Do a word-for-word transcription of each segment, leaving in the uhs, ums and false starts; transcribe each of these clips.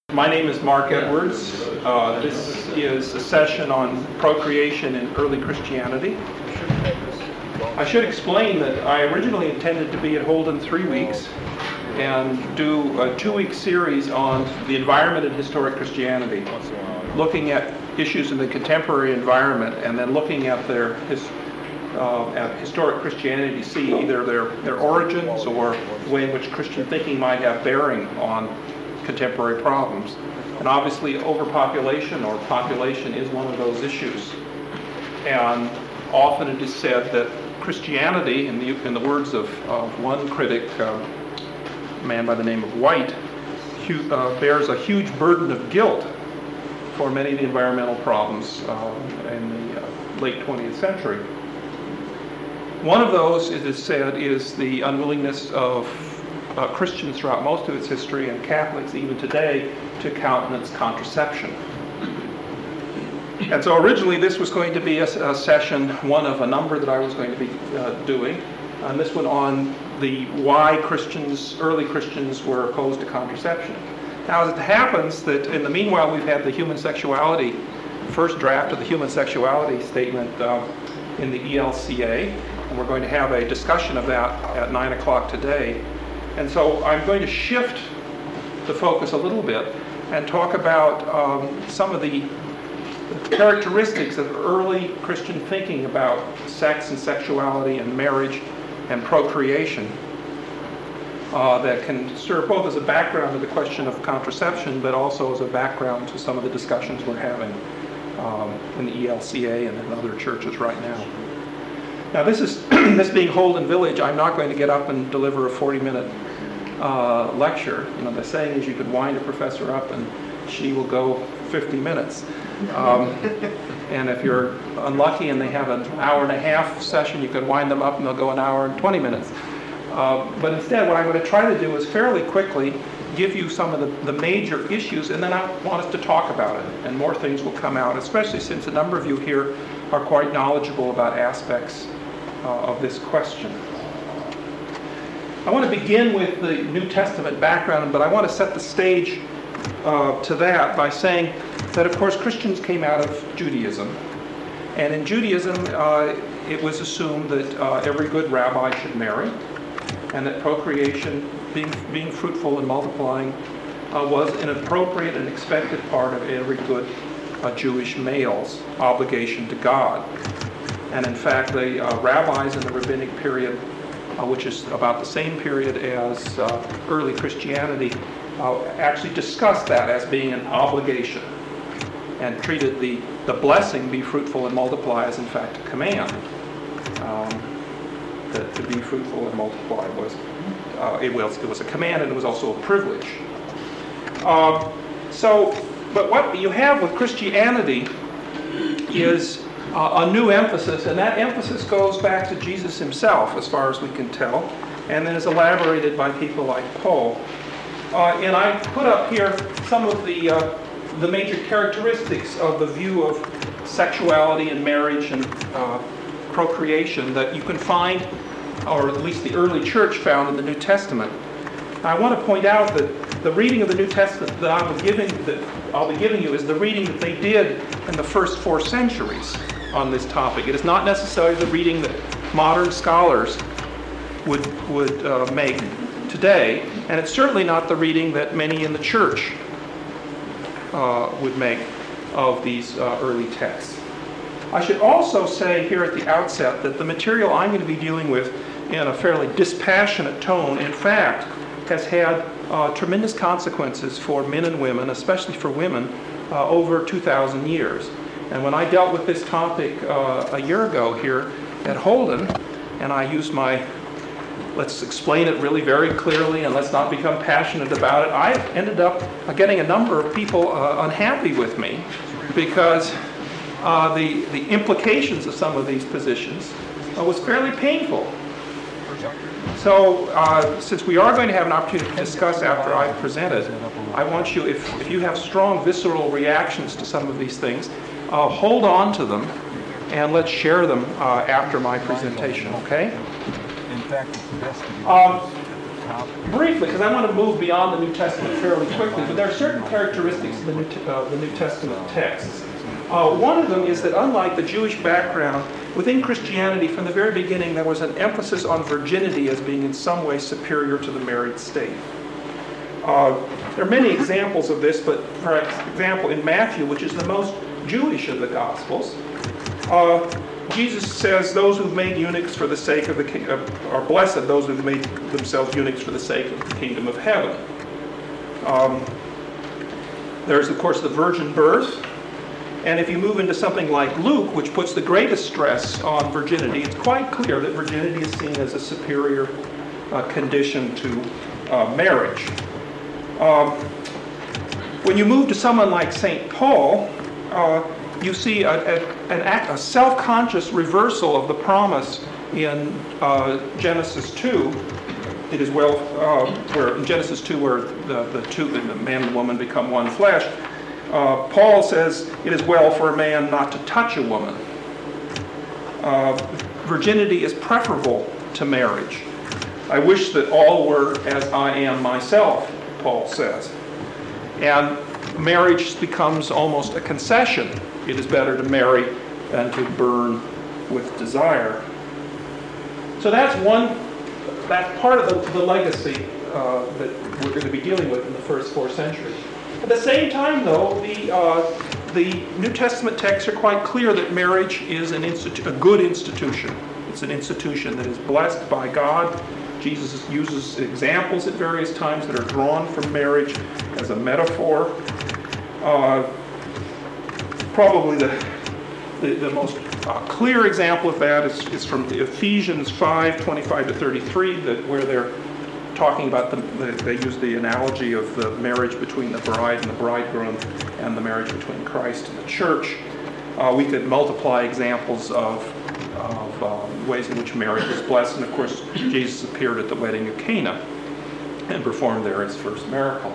My name is Mark Edwards. Uh, this is a session on procreation in early Christianity. I should explain that I originally intended to be at Holden three weeks and do a two-week series on the environment and historic Christianity, looking at issues in the contemporary environment and then looking at their his, uh, at historic Christianity to see either their, their origins or the way in which Christian thinking might have bearing on contemporary problems. And obviously overpopulation or population is one of those issues. And often it is said that Christianity, in the, in the words of, of one critic, uh, a man by the name of White, hu- uh, bears a huge burden of guilt for many of the environmental problems uh, in the uh, late twentieth century. One of those, it is said, is the unwillingness of Uh, Christians throughout most of its history, and Catholics even today, to countenance contraception. And so originally this was going to be a, a session, one of a number that I was going to be uh, doing, and this one on the why Christians, early Christians, were opposed to contraception. Now, as it happens that in the meanwhile we've had the human sexuality, first draft of the human sexuality statement uh, in the E L C A, and we're going to have a discussion of that at nine o'clock today. And so I'm going to shift the focus a little bit and talk about um, some of the characteristics of early Christian thinking about sex and sexuality and marriage and procreation uh, that can serve both as a background to the question of contraception, but also as a background to some of the discussions we're having um, in the E L C A and in other churches right now. Now, this is this being Holden Village, I'm not going to get up and deliver a forty-minute uh, lecture. You know, the saying is you could wind a professor up and she will go fifty minutes. Um, and if you're unlucky and they have an hour and a half session, you could wind them up and they'll go an hour and twenty minutes. Uh, but instead, what I'm going to try to do is fairly quickly give you some of the, the major issues, and then I want us to talk about it, and more things will come out, especially since a number of you here are quite knowledgeable about aspects Uh, of this question. I want to begin with the New Testament background, but I want to set the stage uh, to that by saying that, of course, Christians came out of Judaism. And in Judaism, uh, it was assumed that uh, every good rabbi should marry, and that procreation, being, being fruitful and multiplying, uh, was an appropriate and expected part of every good uh, Jewish male's obligation to God. And in fact, the uh, rabbis in the rabbinic period, uh, which is about the same period as uh, early Christianity, uh, actually discussed that as being an obligation and treated the, the blessing, be fruitful and multiply, as in fact a command. Um, that to be fruitful and multiply was, uh, it was, it was a command, and it was also a privilege. Uh, so, but what you have with Christianity is Uh, a new emphasis, and that emphasis goes back to Jesus himself, as far as we can tell, and then is elaborated by people like Paul. Uh, and I put up here some of the uh, the major characteristics of the view of sexuality and marriage and uh, procreation that you can find, or at least the early church found in the New Testament. I want to point out that the reading of the New Testament that I'll be giving, that I'll be giving you is the reading that they did in the first four centuries on this topic. It is not necessarily the reading that modern scholars would would uh, make today, and it's certainly not the reading that many in the church uh, would make of these uh, early texts. I should also say here at the outset that the material I'm going to be dealing with in a fairly dispassionate tone, in fact, has had uh, tremendous consequences for men and women, especially for women, uh, over two thousand years. And when I dealt with this topic uh, a year ago here at Holden, and I used my, let's explain it really very clearly and let's not become passionate about it, I ended up getting a number of people uh, unhappy with me because uh, the, the implications of some of these positions uh, was fairly painful. So, uh, since we are going to have an opportunity to discuss after I've presented, I want you, if, if you have strong visceral reactions to some of these things, uh, hold on to them and let's share them uh, after my presentation, okay? Um, briefly, because I want to move beyond the New Testament fairly quickly, but there are certain characteristics of the New, T- uh, the New Testament texts. Uh, one of them is that unlike the Jewish background, within Christianity from the very beginning there was an emphasis on virginity as being in some way superior to the married state. Uh, there are many examples of this, but for example in Matthew, which is the most Jewish of the Gospels, uh, Jesus says those who've made eunuchs for the sake of the king uh, are blessed, those who've made themselves eunuchs for the sake of the kingdom of heaven. Um, there's of course the virgin birth. And if you move into something like Luke, which puts the greatest stress on virginity, it's quite clear that virginity is seen as a superior uh, condition to uh, marriage. Um, when you move to someone like Saint Paul, uh, you see a, a, an act, a self-conscious reversal of the promise in uh, Genesis two. It is well, uh, where in Genesis two, where the, the two, the man and woman become one flesh. Uh, Paul says it is well for a man not to touch a woman. Uh, virginity is preferable to marriage. I wish that all were as I am myself, Paul says. And marriage becomes almost a concession. It is better to marry than to burn with desire. So that's one, that's part of the, the legacy uh, that we're going to be dealing with in the first four centuries. At the same time, though, the uh, the New Testament texts are quite clear that marriage is an institu- a good institution. It's an institution that is blessed by God. Jesus uses examples at various times that are drawn from marriage as a metaphor. Uh, probably the, the, the most uh, clear example of that is, is from Ephesians five, twenty-five to thirty-three, that where they're talking about the, the, they use the analogy of the marriage between the bride and the bridegroom and the marriage between Christ and the church. Uh, we could multiply examples of, of um, ways in which marriage is blessed. And of course, Jesus appeared at the wedding of Cana and performed there his first miracle.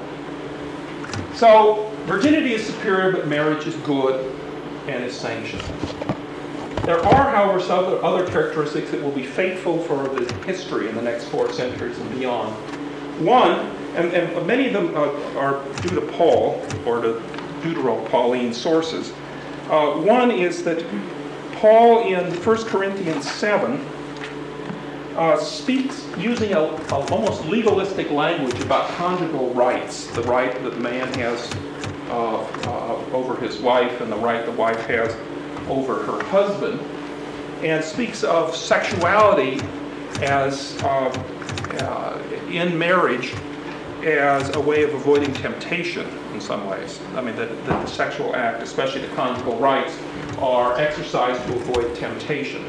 So, virginity is superior, but marriage is good and is sanctioned. There are, however, some other characteristics that will be faithful for the history in the next four centuries and beyond. One, and, and many of them uh, are due to Paul, or to Deutero-Pauline sources. Uh, one is that Paul in First Corinthians seven uh, speaks using a, a almost legalistic language about conjugal rights, the right that the man has uh, uh, over his wife and the right the wife has over her husband, and speaks of sexuality as uh, uh, in marriage as a way of avoiding temptation in some ways. I mean, that the, the sexual act, especially the conjugal rights, are exercised to avoid temptation.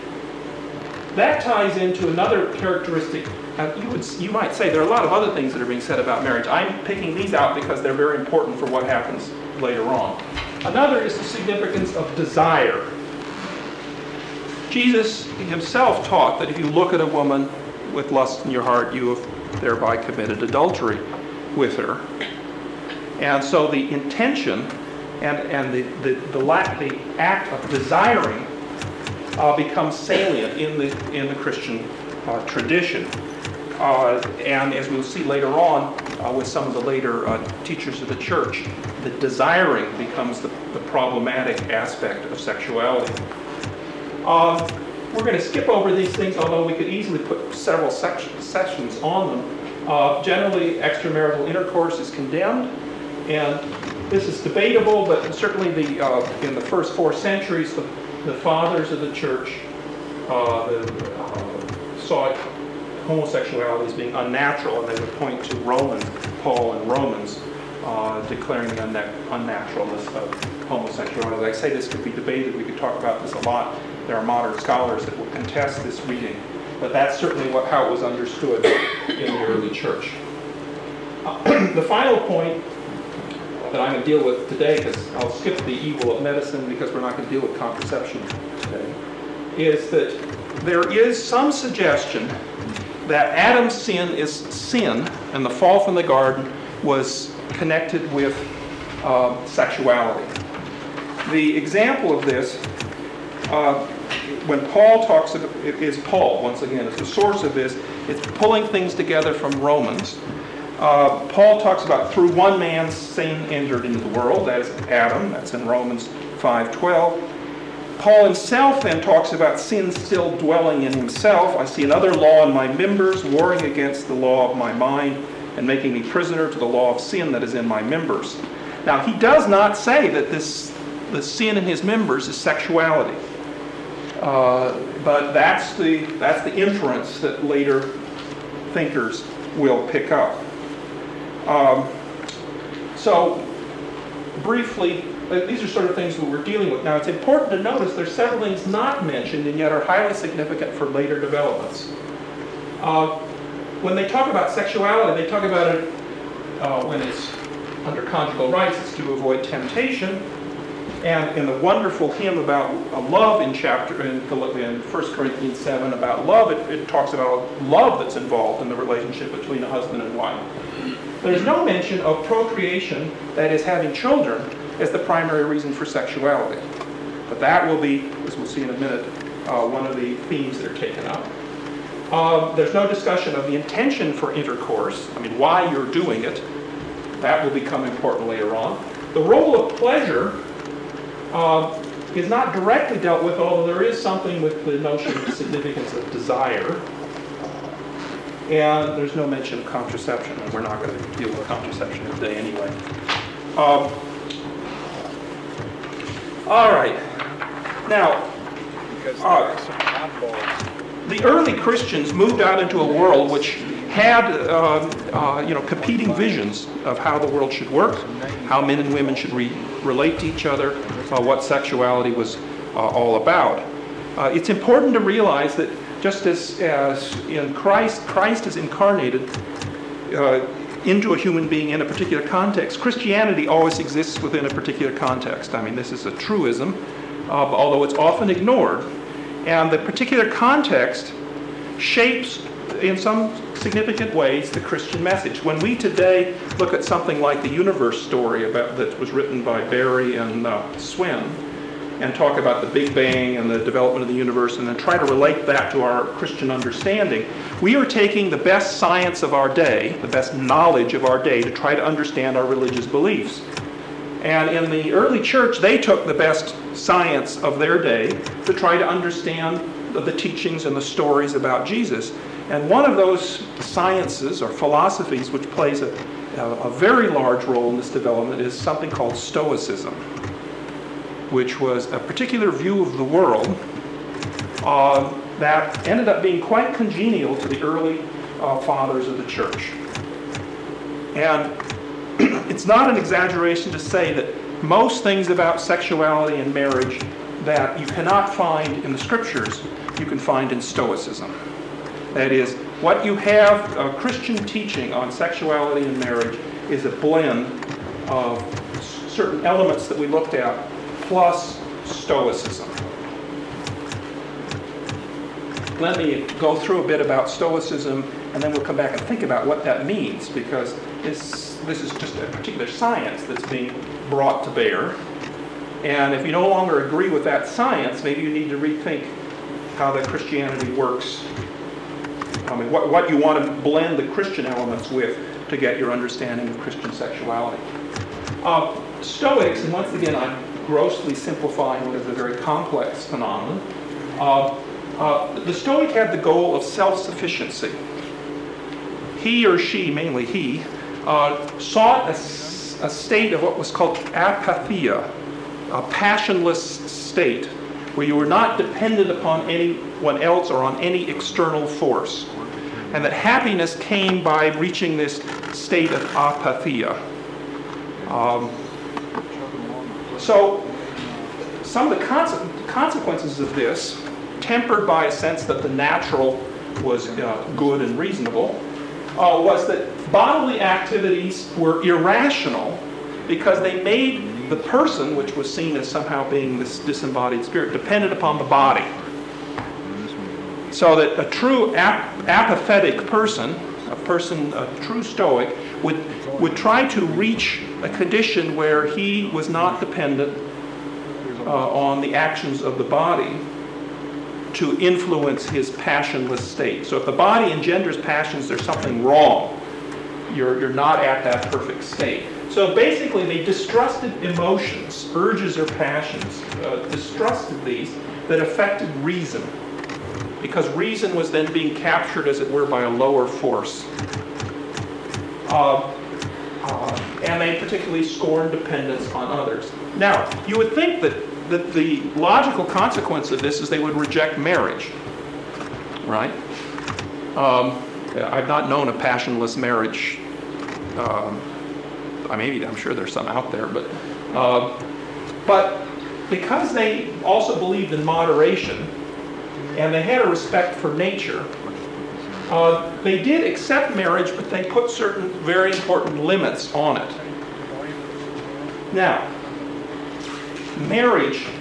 That ties into another characteristic. Uh, you, would, you might say there are a lot of other things that are being said about marriage. I'm picking these out because they're very important for what happens later on. Another is the significance of desire. Jesus himself taught that if you look at a woman with lust in your heart, you have thereby committed adultery with her. And so the intention and, and the, the, the, lack, the act of desiring uh, becomes salient in the, in the Christian uh, tradition. Uh, and as we'll see later on uh, with some of the later uh, teachers of the church, the desiring becomes the, the problematic aspect of sexuality. Uh, we're going to skip over these things, although we could easily put several sec- sessions on them. Uh, generally, extramarital intercourse is condemned, and this is debatable, but certainly the, uh, in the first four centuries, the, the fathers of the church uh, the, uh, saw it homosexuality as being unnatural, and they would point to Romans, Paul and Romans, uh, declaring the unna- unnaturalness of homosexuality. Like I say, this could be debated. We could talk about this a lot. There are modern scholars that will contest this reading, but that's certainly what, how it was understood in the early church. Uh, the final point that I'm going to deal with today, because I'll skip the evil of medicine because we're not going to deal with contraception today, is that there is some suggestion that Adam's sin is sin, and the fall from the garden was connected with uh, sexuality. The example of this, uh, when Paul talks about, it is Paul, once again, is the source of this, It's pulling things together from Romans. Uh, Paul talks about through one man sin entered into the world. That is Adam. That's in Romans five twelve. Paul himself then talks about sin still dwelling in himself. I see another law in my members, warring against the law of my mind and making me prisoner to the law of sin that is in my members. Now, he does not say that this the sin in his members is sexuality. Uh, but that's the, that's the inference that later thinkers will pick up. Um, so, briefly, these are sort of things that we're dealing with. Now, it's important to notice there's several things not mentioned and yet are highly significant for later developments. Uh, when they talk about sexuality, they talk about it uh, when it's under conjugal rights, it's to avoid temptation. And in the wonderful hymn about uh, love in chapter in, in First Corinthians seven about love, it, it talks about love that's involved in the relationship between a husband and wife. There's no mention of procreation, that is having children, as the primary reason for sexuality. But that will be, as we'll see in a minute, uh, one of the themes that are taken up. Um, there's no discussion of the intention for intercourse, I mean, why you're doing it. That will become important later on. The role of pleasure uh, is not directly dealt with, although there is something with the notion of the significance of desire. And there's no mention of contraception, and we're not going to deal with contraception today anyway. Um, all right. Now, uh, the early Christians moved out into a world which had uh, uh, you know, competing visions of how the world should work, how men and women should re- relate to each other, uh, what sexuality was uh, all about. Uh, it's important to realize that just as, as in Christ, Christ is incarnated uh, into a human being in a particular context, Christianity always exists within a particular context. I mean, this is a truism, uh, although it's often ignored. And the particular context shapes, in some significant ways, the Christian message. When we today look at something like the universe story about, that was written by Barry and uh, Swin, and talk about the Big Bang and the development of the universe, and then try to relate that to our Christian understanding, we are taking the best science of our day, the best knowledge of our day, to try to understand our religious beliefs. And in the early church, they took the best science of their day to try to understand the teachings and the stories about Jesus. And one of those sciences or philosophies which plays a, a very large role in this development is something called Stoicism, which was a particular view of the world uh, that ended up being quite congenial to the early uh, fathers of the church. And it's not an exaggeration to say that most things about sexuality and marriage that you cannot find in the scriptures, you can find in Stoicism. That is, what you have, uh, Christian teaching on sexuality and marriage is a blend of certain elements that we looked at plus Stoicism. Let me go through a bit about Stoicism, and then we'll come back and think about what that means, because this, this is just a particular science that's being brought to bear. And if you no longer agree with that science, maybe you need to rethink how that Christianity works. I mean, what, what you want to blend the Christian elements with to get your understanding of Christian sexuality. Uh, Stoics, and once again I'm grossly simplifying what is a very complex phenomenon, uh, uh, the Stoic had the goal of self-sufficiency. He or she, mainly he, uh, sought a, a state of what was called apatheia, a passionless state, where you were not dependent upon anyone else or on any external force. And that happiness came by reaching this state of apatheia. Um, so, some of the conse- consequences of this, tempered by a sense that the natural was uh, good and reasonable, uh, was that bodily activities were irrational because they made the person, which was seen as somehow being this disembodied spirit, dependent upon the body. So that a true ap- apathetic person, a person, a true Stoic, would would try to reach a condition where he was not dependent uh, on the actions of the body, to influence his passionless state. So if the body engenders passions, there's something wrong. You're, you're not at that perfect state. So basically, they distrusted emotions, urges or passions, uh, distrusted these that affected reason, because reason was then being captured, as it were, by a lower force. Uh, uh, and they particularly scorned dependence on others. Now, you would think that, that the logical consequence of this is they would reject marriage, right? Um, I've not known a passionless marriage. Um, I maybe I'm sure there's some out there, but uh, but because they also believed in moderation and they had a respect for nature, uh, they did accept marriage, but they put certain very important limits on it. Now, marriage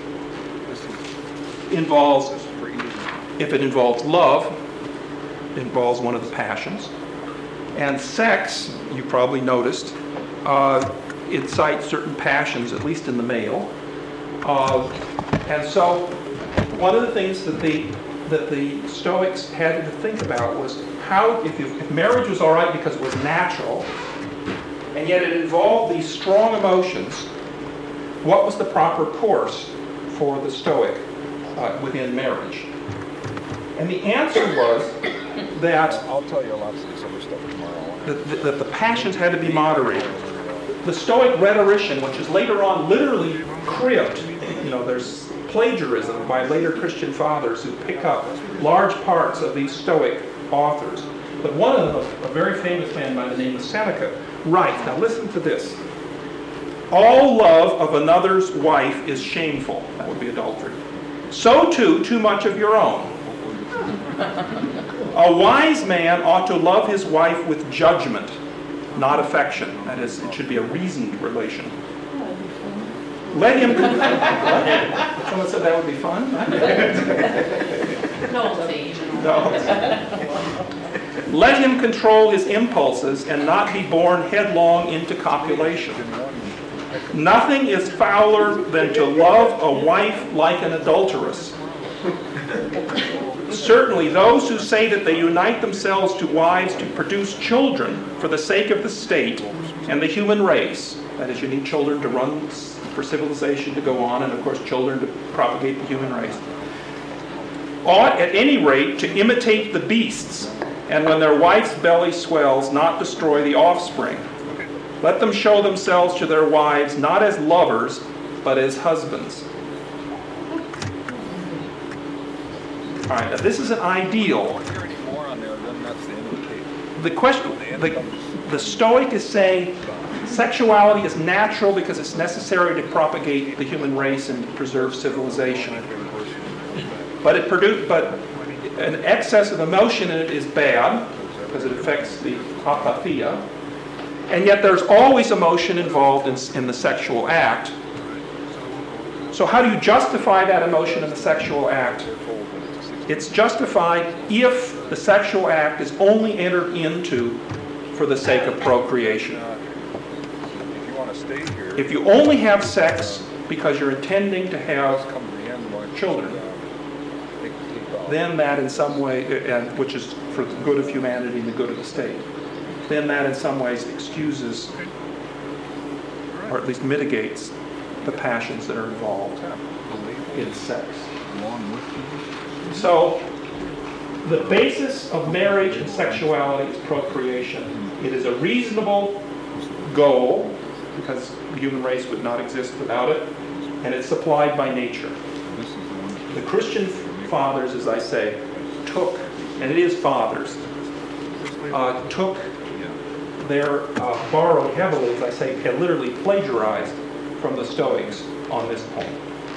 involves, if it involves love, it involves one of the passions. And sex, you probably noticed, uh, incites certain passions, at least in the male. Uh, and so, one of the things that the that the Stoics had to think about was how, if, you, if marriage was all right because it was natural, and yet it involved these strong emotions, what was the proper course for the Stoic uh, within marriage? And the answer was that I'll tell you lots of this other stuff tomorrow. That, that the passions had to be moderated. The Stoic rhetorician, which is later on literally cribbed, you know, there's plagiarism by later Christian fathers who pick up large parts of these Stoic authors. But one of them, a very famous man by the name of Seneca, writes, now listen to this, all love of another's wife is shameful. That would be adultery. So too, too much of your own. A wise man ought to love his wife with judgment, not affection. That is, it should be a reasoned relation. Let him... What? Someone said that would be fun? No. Let him control his impulses and not be born headlong into copulation. Nothing is fouler than to love a wife like an adulteress. Certainly, those who say that they unite themselves to wives to produce children for the sake of the state and the human race, that is, you need children to run, for civilization to go on, and of course children to propagate the human race, ought at any rate to imitate the beasts, and when their wife's belly swells, not destroy the offspring. Let them show themselves to their wives not as lovers, but as husbands. All right, now this is an ideal. The question, the, the Stoic is saying sexuality is natural because it's necessary to propagate the human race and preserve civilization. But it produ- but an excess of emotion in it is bad because it affects the apatheia. And yet there's always emotion involved in, in the sexual act. So how do you justify that emotion in the sexual act? It's justified if the sexual act is only entered into for the sake of procreation. If you only have sex because you're intending to have children, then that in some way, and which is for the good of humanity and the good of the state, then that in some ways excuses, or at least mitigates, the passions that are involved in sex. So, the basis of marriage and sexuality is procreation. It is a reasonable goal, because the human race would not exist without it, and it's supplied by nature. The Christian fathers, as I say, took, and it is fathers, uh, took their, uh, borrowed heavily, as I say, and literally plagiarized from the Stoics on this point.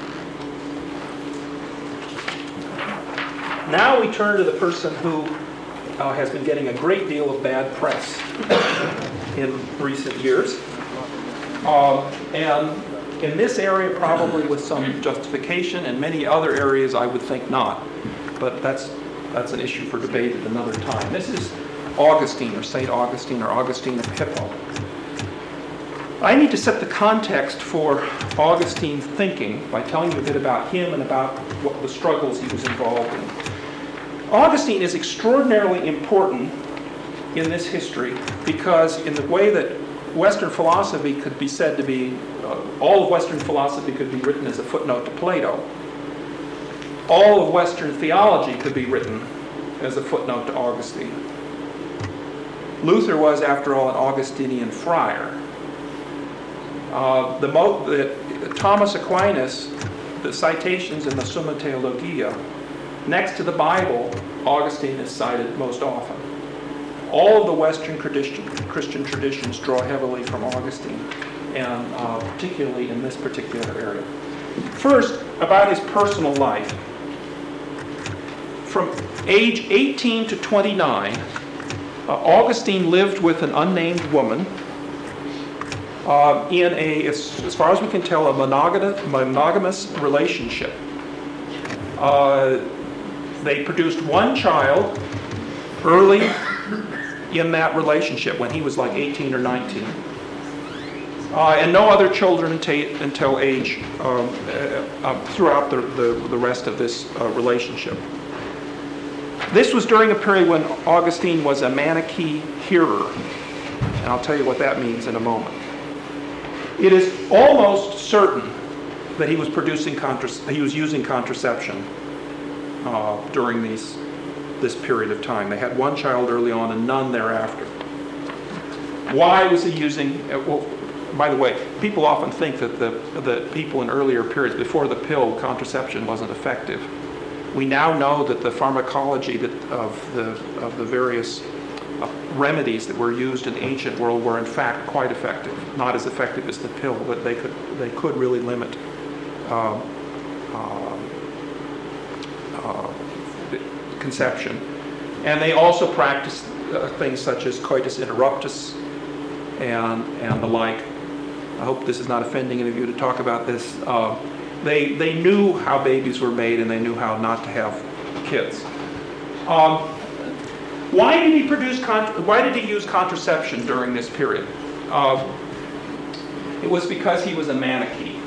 Now we turn to the person who uh, has been getting a great deal of bad press in recent years. Uh, and in this area, probably with some justification, and many other areas, I would think not. But that's that's an issue for debate at another time. This is Augustine, or Saint Augustine, or Augustine of Hippo. I need to set the context for Augustine's thinking by telling you a bit about him and about what the struggles he was involved in. Augustine is extraordinarily important in this history because in the way that Western philosophy could be said to be, uh, all of Western philosophy could be written as a footnote to Plato. All of Western theology could be written as a footnote to Augustine. Luther was, after all, an Augustinian friar. Uh, the, mo- the Thomas Aquinas, the citations in the Summa Theologia, next to the Bible, Augustine is cited most often. All of the Western Christian, Christian traditions draw heavily from Augustine, and uh, particularly in this particular area. First, about his personal life. From age eighteen to twenty-nine, uh, Augustine lived with an unnamed woman uh, in a, as, as far as we can tell, a monogamous, monogamous relationship. Uh, they produced one child early in that relationship when he was like eighteen or nineteen. Uh, and no other children until, until age um, uh, uh, throughout the, the, the rest of this uh, relationship. This was during a period when Augustine was a Manichae hearer, and I'll tell you what that means in a moment. It is almost certain that he was producing contra- he was using contraception uh, during these this period of time. They had one child early on and none thereafter. Why was he using? Uh, well, by the way, people often think that the the people in earlier periods before the pill, contraception wasn't effective. We now know that the pharmacology that of the of the various uh, remedies that were used in the ancient world were in fact quite effective. Not as effective as the pill, but they could they could really limit uh, uh, uh, conception. And they also practiced uh, things such as coitus interruptus and and the like. I hope this is not offending any of you to talk about this. Uh, They they knew how babies were made and they knew how not to have kids. Um, why did he produce? Con- why did he use contraception during this period? Uh, it was because he was a Manichae.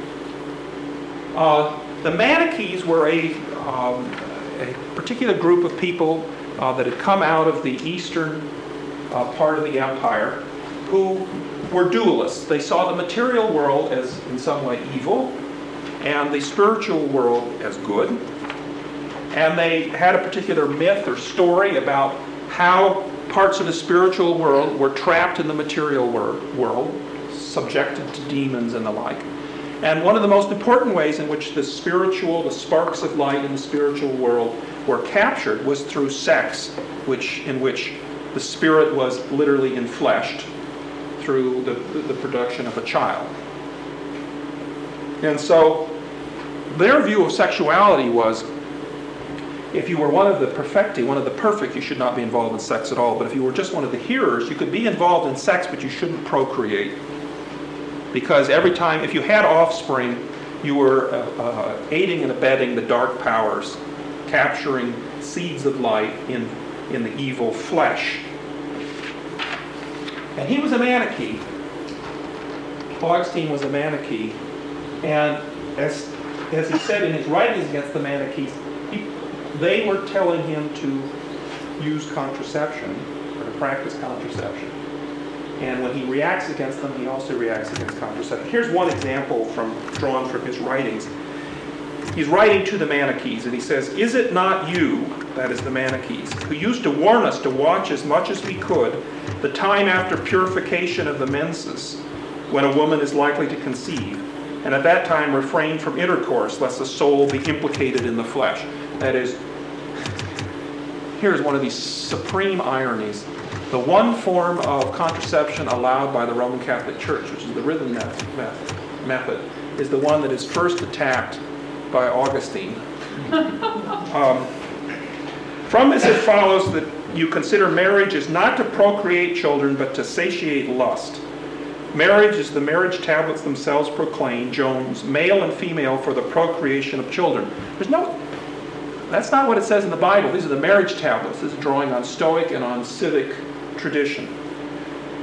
Uh, the Manichaees were a um, a particular group of people uh, that had come out of the eastern uh, part of the empire, who were dualists. They saw the material world as in some way evil, and the spiritual world as good. And they had a particular myth or story about how parts of the spiritual world were trapped in the material wor- world, subjected to demons and the like. And one of the most important ways in which the spiritual, the sparks of light in the spiritual world were captured was through sex, which in which the spirit was literally enfleshed through the, the production of a child. And so their view of sexuality was, if you were one of the perfecti, one of the perfect, you should not be involved in sex at all. But if you were just one of the hearers, you could be involved in sex, but you shouldn't procreate. Because every time, if you had offspring, you were uh, uh, aiding and abetting the dark powers, capturing seeds of light in, in the evil flesh. And he was a Manichae. Augustine was a Manichae. And as as he said in his writings against the Manichaees, he, they were telling him to use contraception, or to practice contraception. And when he reacts against them, he also reacts against contraception. Here's one example from drawn from his writings. He's writing to the Manichaees, and he says, "Is it not you," that is the Manichaees, "who used to warn us to watch as much as we could the time after purification of the menses, when a woman is likely to conceive, and at that time refrain from intercourse, lest the soul be implicated in the flesh?" That is, here's one of these supreme ironies. The one form of contraception allowed by the Roman Catholic Church, which is the rhythm method, method is the one that is first attacked by Augustine. Um, from this it follows that you consider marriage is not to procreate children, but to satiate lust. Marriage, as the marriage tablets themselves proclaim, Jones, male and female for the procreation of children. There's no, that's not what it says in the Bible. These are the marriage tablets. This is drawing on Stoic and on civic tradition.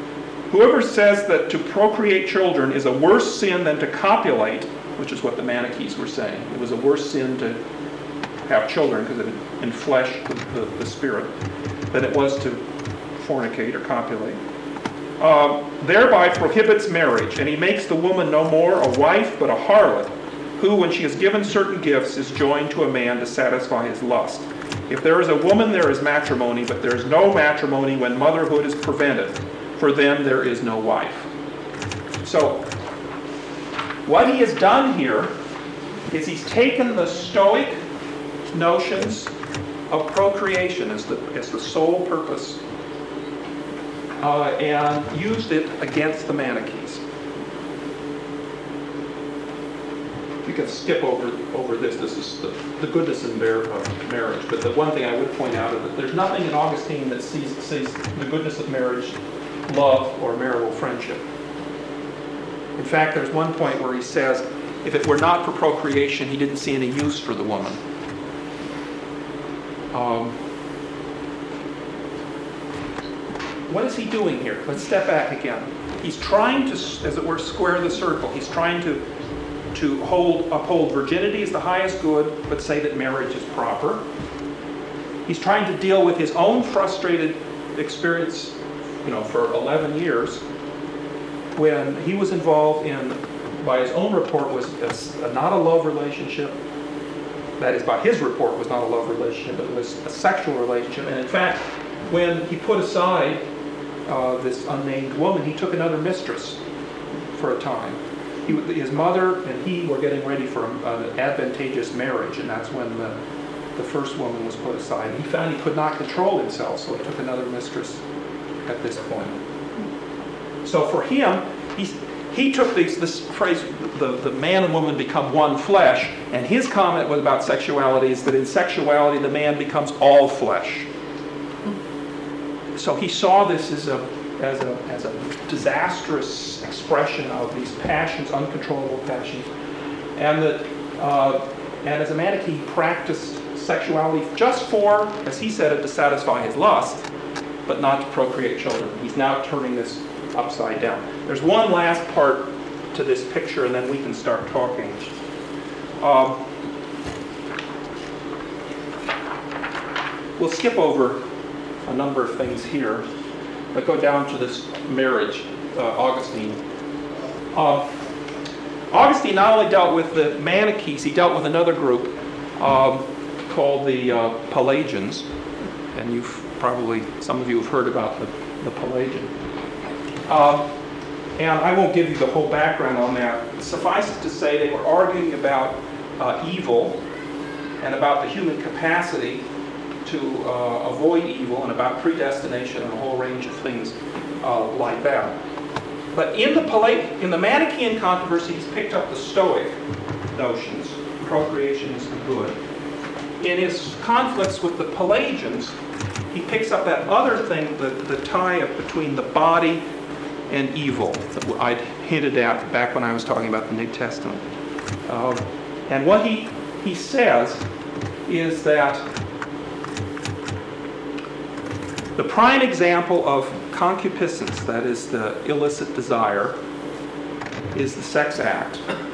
Whoever says that to procreate children is a worse sin than to copulate, which is what the Manichees were saying. It was a worse sin to have children because it enfleshed the, the, the spirit than it was to fornicate or copulate. Uh, thereby prohibits marriage, and he makes the woman no more a wife but a harlot, who, when she is given certain gifts, is joined to a man to satisfy his lust. If there is a woman, there is matrimony, but there is no matrimony when motherhood is prevented, for then there is no wife. So, what he has done here is he's taken the Stoic notions of procreation as the, as the sole purpose uh, and used it against the Manichees. You can skip over over this. This is the, the goodness in mar- uh, marriage. But the one thing I would point out is that there's nothing in Augustine that sees, sees the goodness of marriage, love, or marital friendship. In fact, there's one point where he says, if it were not for procreation, he didn't see any use for the woman. Um, what is he doing here? Let's step back again. He's trying to, as it were, square the circle. He's trying to to hold uphold virginity as the highest good, but say that marriage is proper. He's trying to deal with his own frustrated experience, you know, for eleven years, when he was involved in, by his own report, was a, a, not a love relationship. That is, by his report, was not a love relationship, but it was a sexual relationship. And in fact, when he put aside uh, this unnamed woman, he took another mistress for a time. He, his mother and he were getting ready for an advantageous marriage, and that's when the, the first woman was put aside. He found he could not control himself, so he took another mistress at this point. So for him, he's, he took these, this phrase, the, the man and woman become one flesh, and his comment was about sexuality is that in sexuality the man becomes all flesh. So he saw this as a as a as a disastrous expression of these passions, uncontrollable passions, and that uh, and as a Manichee, he practiced sexuality just for, as he said it, to satisfy his lust, but not to procreate children. He's now turning this upside down. There's one last part to this picture, and then we can start talking. Um, we'll skip over a number of things here, but go down to this marriage, uh, Augustine. Uh, Augustine not only dealt with the Manichees, he dealt with another group um, called the uh, Pelagians, and you've probably, some of you have heard about the, the Pelagian. Uh, and I won't give you the whole background on that. Suffice it to say, they were arguing about uh, evil and about the human capacity to uh, avoid evil, and about predestination and a whole range of things uh, like that. But in the Pela- in the Manichaean controversy, he's picked up the Stoic notions. Procreation is the good. In his conflicts with the Pelagians, he picks up that other thing, the, the tie-up between the body and evil that I'd hinted at back when I was talking about the New Testament. Uh, and what he, he says is that the prime example of concupiscence, that is the illicit desire, is the sex act.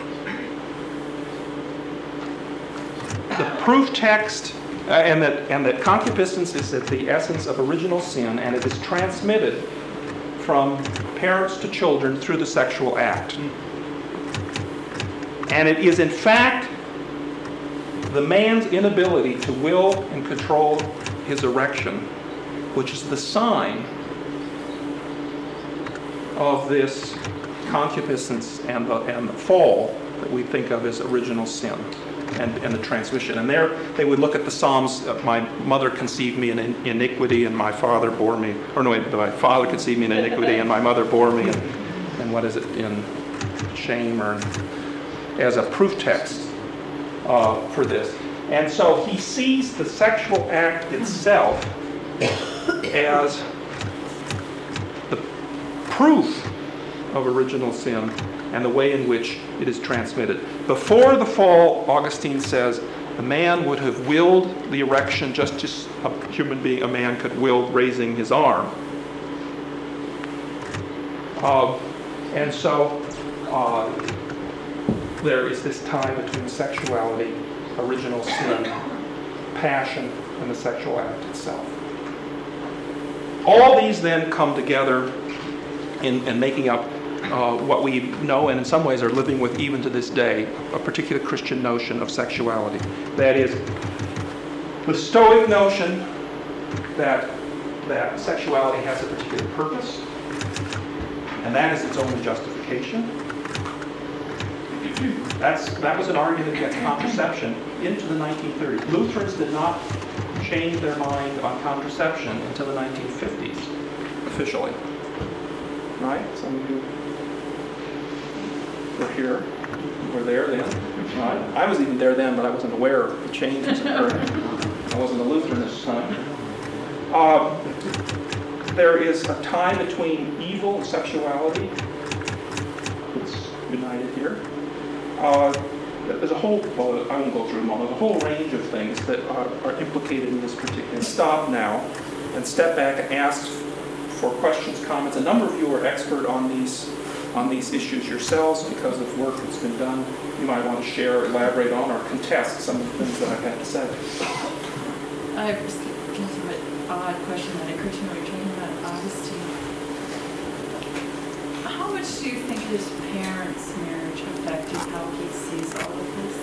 The proof text, uh, and that and that concupiscence is at the essence of original sin, and it is transmitted from parents to children through the sexual act. And it is in fact the man's inability to will and control his erection, which is the sign of this concupiscence and the, and the fall that we think of as original sin and, and the transmission. And there they would look at the Psalms, uh, my mother conceived me in in iniquity and my father bore me, or no, wait, my father conceived me in iniquity and my mother bore me, and, and what is it, in shame, or as a proof text uh, for this. And so he sees the sexual act itself as the proof of original sin and the way in which it is transmitted. Before the fall, Augustine says, the man would have willed the erection just as a human being, a man could will raising his arm. Uh, and so uh, there is this tie between sexuality, original sin, passion, and the sexual act itself. All these then come together in, in making up uh, what we know and in some ways are living with even to this day, a particular Christian notion of sexuality. That is, the Stoic notion that, that sexuality has a particular purpose, and that is its only justification. That's, that was an argument against contraception into the nineteen thirties. Lutherans did not change their mind on contraception until the nineteen fifties, officially. Right? Some of you were here, were there then. Right? I was even there then, but I wasn't aware of the changes occurring. I wasn't a Lutheranist son. Uh, there is a tie between evil and sexuality. It's united here. Uh, there's a whole, well, I won't go through them all, there's a whole range of things that are, are implicated in this particular. Stop now and step back and ask for questions, comments. A number of you are expert on these on these issues yourselves because of work that's been done. You might want to share, or elaborate on, or contest some of the things that I've had to say. I have just kind of an odd question that occurred to me when we were talking about Augustine. How much do you think his parents' marriage affected how he sees all of this?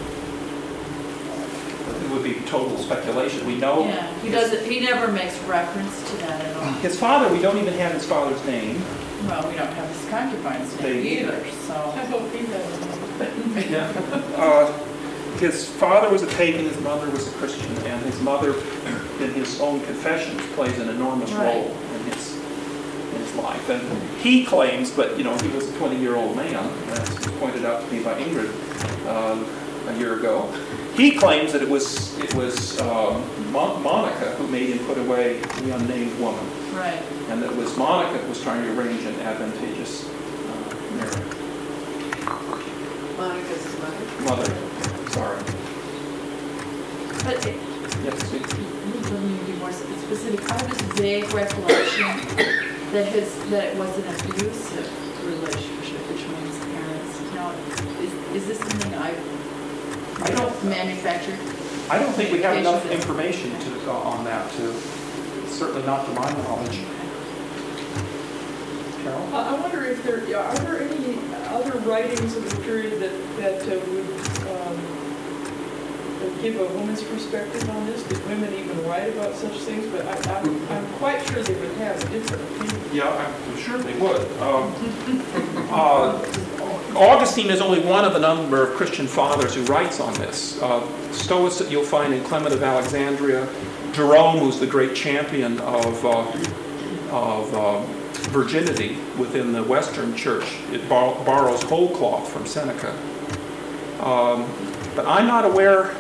It would be total speculation. We know. Yeah, he his, doesn't. He never makes reference to that at all. His father, we don't even have his father's name. Well, we don't have his concubine's name They either. either. So I hope he does. Yeah. Uh, his father was a pagan, his mother was a Christian, and his mother, in his own confessions, plays an enormous Right. role in his in his life. And he claims, but you know, he was a twenty-year-old man, as was pointed out to me by Ingrid uh, a year ago. He claims that it was it was um, Mo- Monica who made him put away the unnamed woman, right. and that it was Monica who was trying to arrange an advantageous uh, marriage. Monica's mother. Mother, sorry. But it, Yes, please. let me be more specific. I have this vague recollection that his that it was an abusive relationship between his parents. Now, is, is this something I I don't manufactured? I don't think we have enough Communication. information to, uh, on that to, certainly not to my knowledge. Carol? Uh, I wonder if there, yeah, are there any other writings of the period that, that uh, would um, that give a woman's perspective on this? Did women even write about such things? But I, I'm, I'm quite sure they would have a different opinion. Yeah, I'm sure they would. Um, uh, Augustine is only one of a number of Christian fathers who writes on this. Uh, Stoics that you'll find in Clement of Alexandria, Jerome, who's the great champion of, uh, of uh, virginity within the Western Church. It bor- borrows whole cloth from Seneca. Um, but I'm not aware.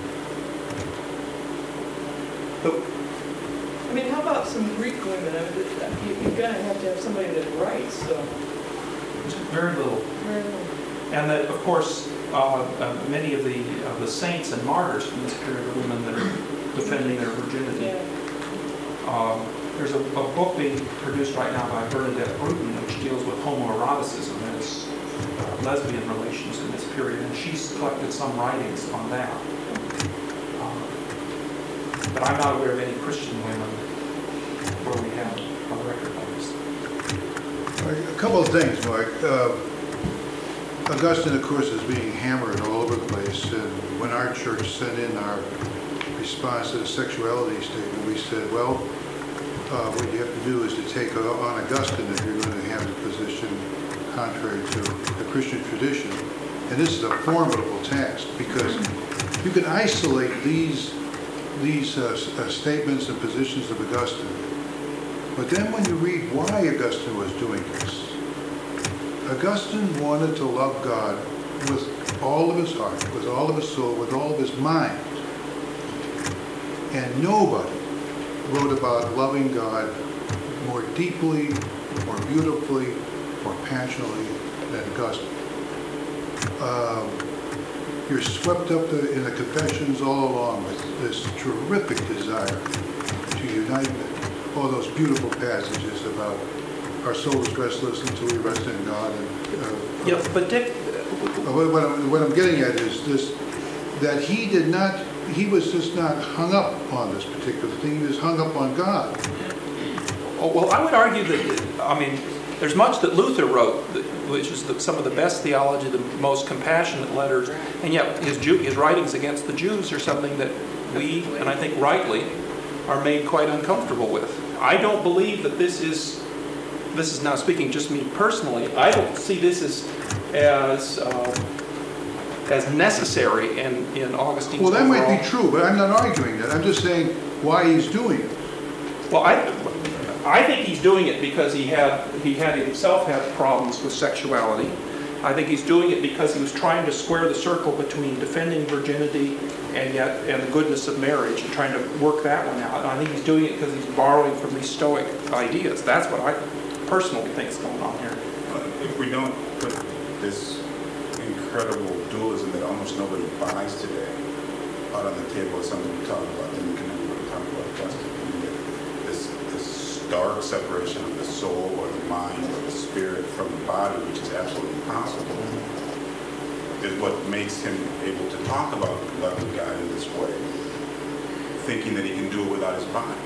I mean, how about some Greek women? I mean, you, you're going to have to have somebody that writes. So. Very little. Very little. And that, of course, uh, uh, many of the of the saints and martyrs from this period are women that are defending their virginity. Yeah. Um, there's a, a book being produced right now by Bernadette Bruton, which deals with homoeroticism and its uh, lesbian relations in this period, and she's collected some writings on that. Um, but I'm not aware of any Christian women where we have a record on this. A couple of things, Mark. Uh, Augustine, of course, is being hammered all over the place. And when our church sent in our response to the sexuality statement, we said, well, uh, what you have to do is to take on Augustine if you're going to have the position contrary to the Christian tradition. And this is a formidable task because you can isolate these, these uh, uh, statements and positions of Augustine. But then when you read why Augustine was doing this, Augustine wanted to love God with all of his heart, with all of his soul, with all of his mind. And nobody wrote about loving God more deeply, more beautifully, more passionately than Augustine. Um, you're swept up the, in the confessions all along with this terrific desire to unite with all those beautiful passages about our soul is restless until we rest in God. And, uh, Yeah, but Dick, uh, What what I'm, what I'm getting at is this, that he did not, he was just not hung up on this particular thing, he was hung up on God. oh, well, I would argue that, I mean, there's much that Luther wrote, that- which is the, some of the best theology, the most compassionate letters, and yet his, Jew, his writings against the Jews are something that we, and I think rightly, are made quite uncomfortable with. I don't believe that this is, this is now speaking just me personally, I don't see this as, as, uh, as necessary in, in Augustine's Well, that might be overall- true, but I'm not arguing that, I'm just saying why he's doing it. Well, I, I think he's doing it because he had, he had himself had problems with sexuality. I think he's doing it because he was trying to square the circle between defending virginity and yet, and the goodness of marriage, and trying to work that one out. And I think he's doing it because he's borrowing from these Stoic ideas. That's what I personally think is going on here. If we don't put this incredible dualism that almost nobody buys today out on the table as something to talk about, then we can never really talk about justice. This, this stark separation of the soul or the mind or the spirit from the body, which is absolutely impossible, is what makes him able to talk about loving God in this way, thinking that he can do it without his body.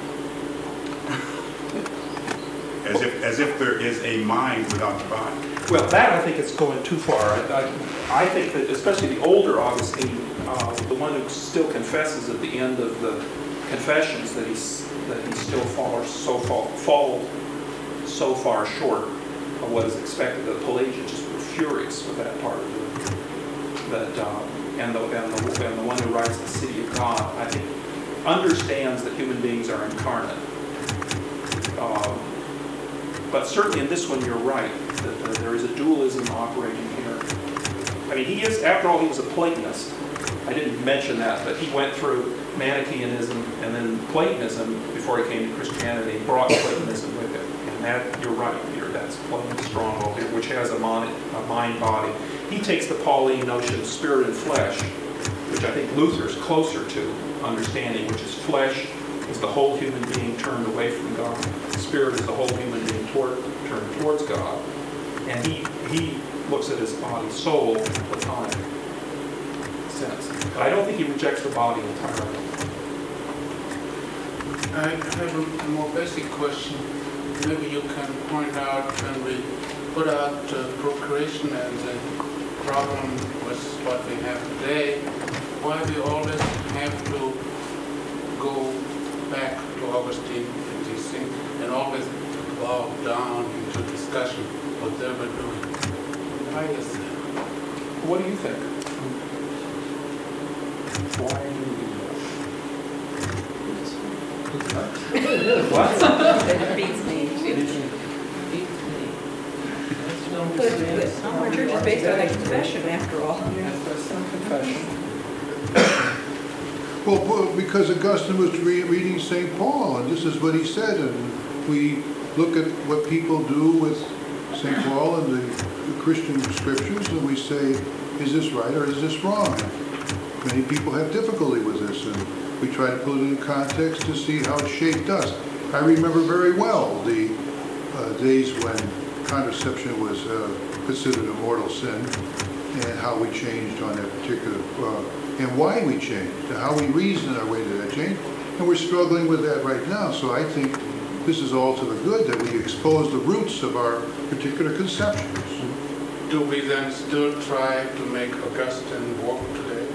As if, as if there is a mind without the body. Well, that I think is going too far. I, I, I think that especially the older Augustine, uh, the one who still confesses at the end of the Confessions that he's that he still falls so fall, fall so far short of what is expected. The Pelagians just were furious with that part of it. That um, and the and the and the one who writes the City of God, I think, understands that human beings are incarnate. Um, But certainly in this one, you're right, that uh, there is a dualism operating here. I mean, he is, after all, he was a Platonist. I didn't mention that, but he went through Manichaeanism and then Platonism before he came to Christianity, and brought Platonism with him. And that, you're right, Peter, that's Platon's stronghold here, which has a, mon- a mind-body. He takes the Pauline notion of spirit and flesh, which I think Luther's closer to understanding, which is flesh is the whole human being turned away from God. Spirit is the whole human being toward, turned towards God. And he he looks at his body, soul, in a Platonic sense. But I don't think he rejects the body entirely. I have a more basic question. Maybe you can point out when we put out uh, procreation and the problem with what we have today, why we always have to go back to Augustine and these things and always bow down into discussion what they were doing. Why is that? What do you think? Why do we do that? What? It beats me. Good, good. Our church is based on a confession, after all. That's some confession. Well, well, because Augustine was re- reading Saint Paul, and this is what he said, and we look at what people do with Saint Paul and the, the Christian scriptures, and we say, is this right or is this wrong? Many people have difficulty with this, and we try to put it in context to see how it shaped us. I remember very well the uh, days when contraception was uh, considered a mortal sin, and how we changed on that particular, uh, and why we changed, and how we reasoned our way to that change. And we're struggling with that right now. So I think this is all to the good that we expose the roots of our particular conceptions. Do we then still try to make Augustine walk today?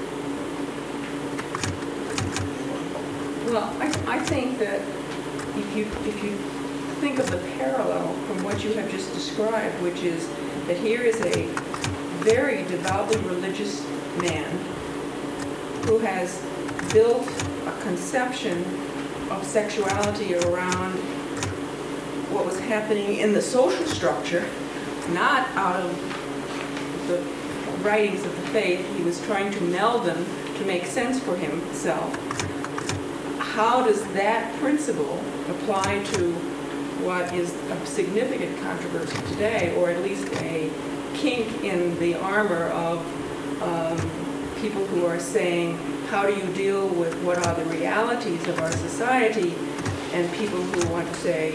Well, I, I think that if you, if you think of the parallel from what you have just described, which is that here is a very devoutly religious man who has built a conception of sexuality around what was happening in the social structure, not out of the writings of the faith. He was trying to meld them to make sense for himself. How does that principle apply to what is a significant controversy today, or at least a kink in the armor of um, people who are saying, how do you deal with what are the realities of our society, and people who want to say,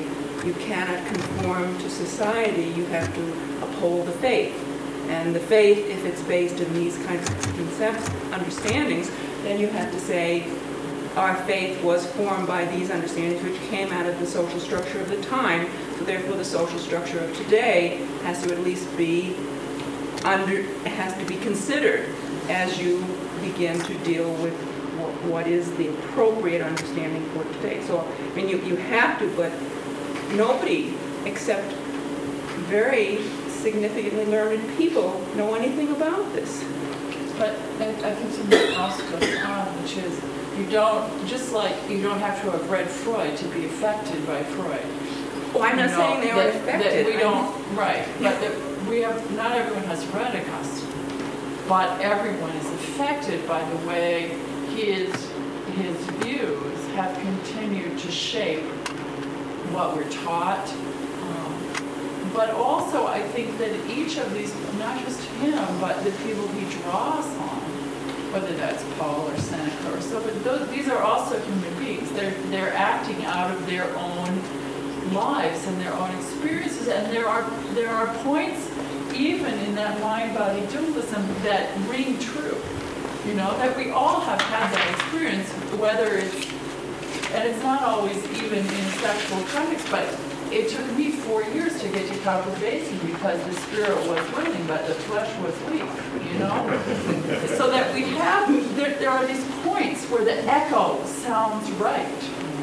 you cannot conform to society, you have to uphold the faith. And the faith, if it's based in these kinds of concepts, understandings, then you have to say, our faith was formed by these understandings which came out of the social structure of the time, so therefore the social structure of today has to at least be under, has to be considered as you begin to deal with wh- what is the appropriate understanding for today. So, I mean, you, you have to, but nobody except very significantly learned people know anything about this. But I I think something else goes on, which is, you don't, just like you don't have to have read Freud to be affected by Freud. Oh, I'm not You know, saying they aren't that- affected. That we I don't, right, but that we have, not everyone has read Augustine, but everyone is affected by the way his, his views have continued to shape what we're taught. Um, But also, I think that each of these, not just him, but the people he draws on, whether that's Paul or Seneca or so, but those, these are also human beings. They're, they're acting out of their own lives and their own experiences, and there are, there are points, even in that mind-body dualism, that ring true. You know, that we all have had that experience, whether it's, and it's not always even in sexual context, but it took me four years to get to Copper Basin because the spirit was willing, but the flesh was weak, you know? So that we have, there, there are these points where the echo sounds right.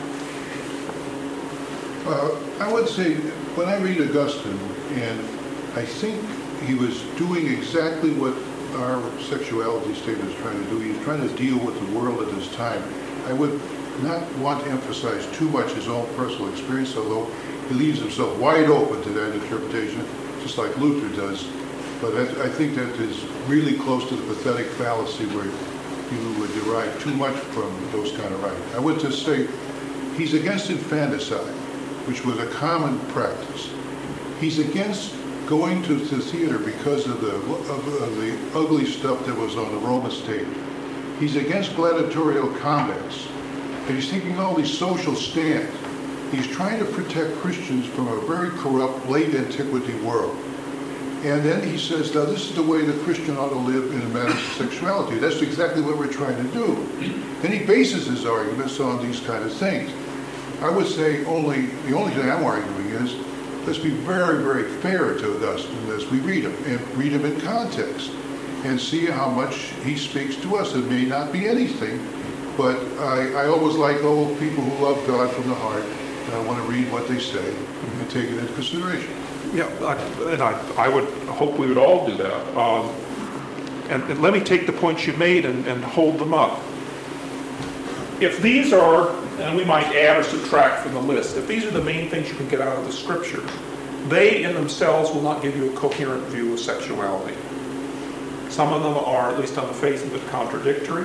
Uh, I would say, when I read Augustine, and I think he was doing exactly what our sexuality statement is trying to do. He's trying to deal with the world at this time. I would not want to emphasize too much his own personal experience, although he leaves himself wide open to that interpretation, just like Luther does. But I, I think that is really close to the pathetic fallacy where you would derive too much from those kind of writings. I would just say he's against infanticide, which was a common practice. He's against going to the theater because of the, of, of the ugly stuff that was on the Roman stage. He's against gladiatorial combats. And he's taking all these social stands. He's trying to protect Christians from a very corrupt late antiquity world. And then he says, now this is the way the Christian ought to live in a matter of sexuality. That's exactly what we're trying to do. And he bases his arguments on these kind of things. I would say only, the only thing I'm arguing is, let's be very, very fair to Augustine as we read him, and read him in context, and see how much he speaks to us. It may not be anything, but I, I always like old people who love God from the heart, and I want to read what they say and take it into consideration. Yeah, I- and I, I would hope we would all do that. Um, and, and let me take the points you made and, and hold them up. If these are, and we might add or subtract from the list, if these are the main things you can get out of the scripture, they in themselves will not give you a coherent view of sexuality. Some of them are, at least on the face of it, contradictory.